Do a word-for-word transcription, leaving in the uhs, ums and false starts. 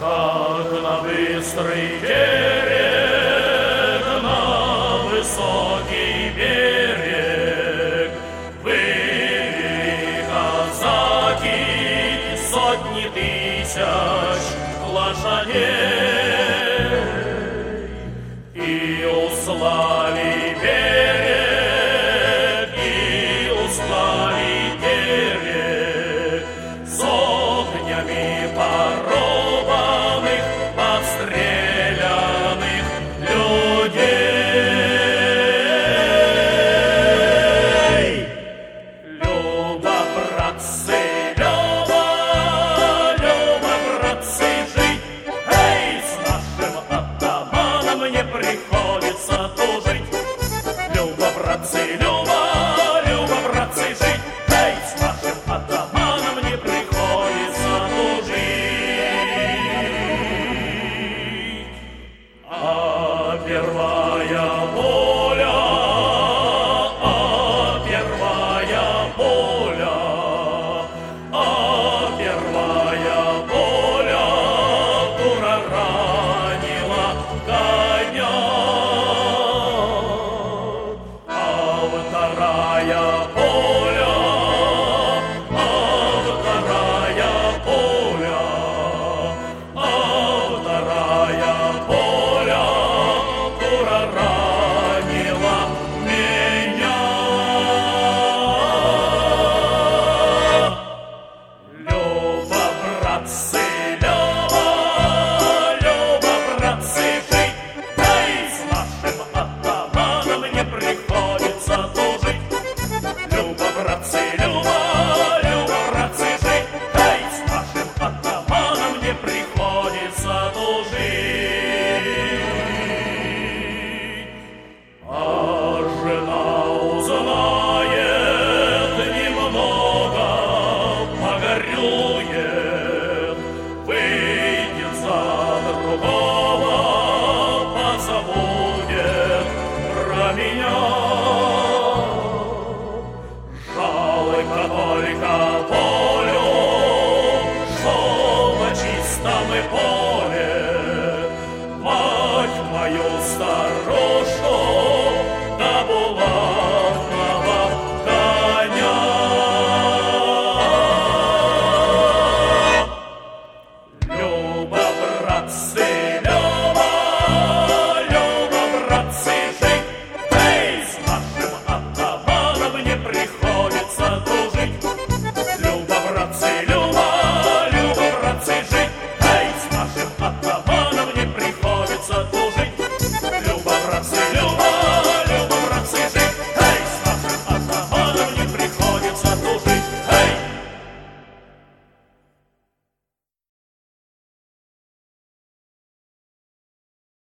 Как на быстрый берег, на высокий берег вывели казаки сотни тысяч лошадей и услали берег, и услали берег с огнями порубанных, подстреленных людей. Люба, братцы, Люба, Люба, братцы, жить, эй, с нашим атаманом не приходится тужить. Люба, братцы, Люба, Люба, братцы, жить, эй, с нашим атаманом не приходится тужить. А первая воля, а первая воля